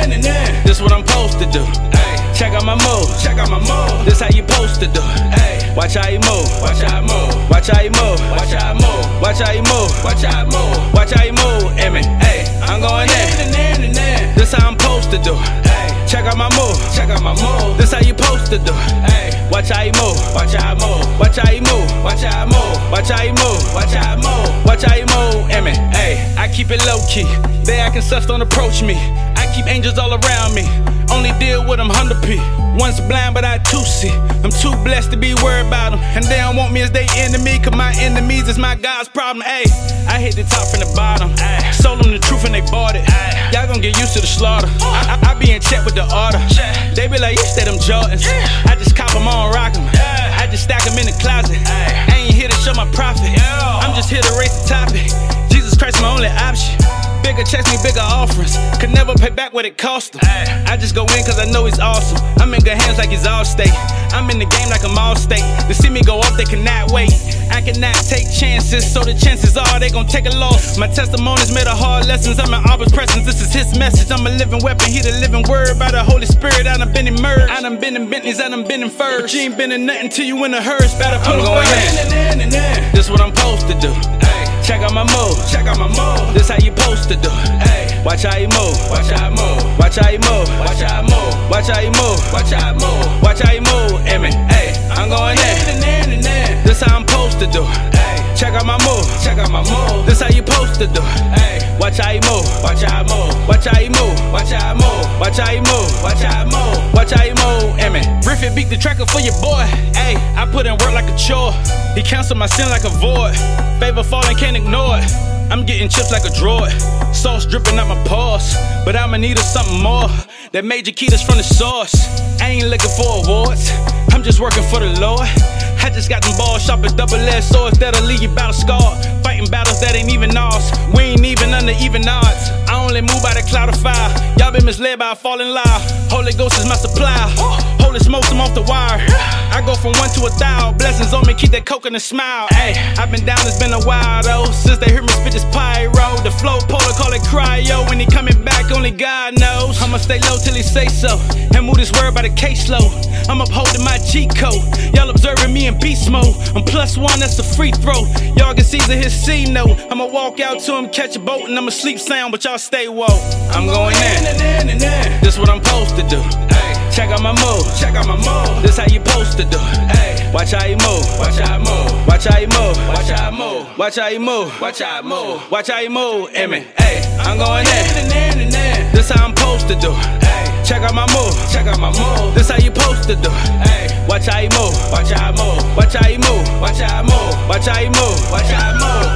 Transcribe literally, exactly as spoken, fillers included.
in and in. This what I'm supposed to do. Ay, Check out my move. check out my move. This how you supposed to do. Ay, Watch how you move. watch how I move. Watch how you move. Watch how I move. Watch how you move. Watch how I move. Watch how you move. Emmett. Hey, I'm going in. in and in and in. This how I'm supposed to do. Ay, Check out my move. check out my move. This how you supposed to do. Ay, Watch how you move. watch how I move. Watch how you move. Watch how I move. Watch how you move. Watch how I move. Watch how you move, Emmett. Hey, I keep it low key. They acting sus, don't approach me. I keep angels all around me. Only deal with them one hundred P. Once blind, but I too see. I'm too blessed to be worried about them. And they don't want me as they enemy, cause my enemies is my God's problem. Ayy, I hit the top from the bottom. Ay, sold them the truth and they bought it. Ay, y'all gon' get used to the slaughter. I, I, I be in check with the order. They be like, you stay them Jordans. I just cop them on, rock them. I just stack them in the closet. I ain't here to show my profit. I'm just here to raise the topic. Jesus Christ, my only option. Bigger checks me bigger offerings. Could never pay back what it cost him. I just go in cause I know he's awesome. I'm in good hands like he's all state. I'm in the game like I'm all state. To see me go up, they cannot wait. I cannot take chances, so the chances are they gon' take a loss. My testimonies made a hard lessons. I'm in Abba's presence, this is his message. I'm a living weapon, he the living word. By the Holy Spirit, I done been immersed. I done been in Bentleys, I done been in furs. But you ain't been in nothing till you in a hearse. Better put I'm them going first. in and in and in. This what I'm supposed to do. Ay, Check out my move. check out my move. This how you supposed to do. Ay, Watch how you move. watch how I move. Watch how you move. Watch how I move. Watch how you move. Watch how I move. Watch how you move, Emmett. Hey, I'm going in. in and in and in. This how I'm supposed to do. Ay, Check out my move. check out my move. This how you supposed to do. Ay, Watch how you move. watch how I move. Watch how you move. Watch how I move. Watch how you move. Watch how I move. Watch how you move, Emmett. Griffin beat the tracker for your boy. Hey, I put in work like a chore. He canceled my sin like a void. Favor falling, can't ignore it. I'm getting chips like a droid. Sauce dripping out my paws. But I'ma need a something more. That major key that's from the source. I ain't looking for awards. I'm just working for the Lord. I just got them balls sharp as double-edged swords that'll leave you battle scarred. Fighting battles that ain't even ours. We ain't even under even odds. I only move by the cloud of fire. Y'all been misled by a falling lie. Holy Ghost is my supply. Holy smokes, I'm off the wire. I go from one to a thou. Blessings on me, keep that coconut smile. Ay, I've been down, it's been a while though. Since they heard me spit this pyro. The flow polar, call it cryo. When he coming back, only God knows. I'ma stay low till he say so. And move this word by the caseload. I'm upholding my cheat code. Y'all observing me in beast mode. I'm plus one, that's a free throw. Y'all can see his C note. I'ma walk out to him, catch a boat, and I'ma sleep sound, but y'all stay woke. I'm going in. In and in and in. This what I'm supposed to do. Ay, Check out my move. check out my move. This how you supposed to do. Ay, Watch how you move. watch how I move. Watch how you move. Watch how I move. Watch how you move. Watch how I move. Watch how you move, Emmett. Hey, I'm going in. In and in and in. This how I'm supposed to do. Ay, Check out my move. check out my move. This how you supposed to do. Ay, Watch how you move. watch how I move. Watch how you move. Watch how I move. Watch how you move. Watch how I move.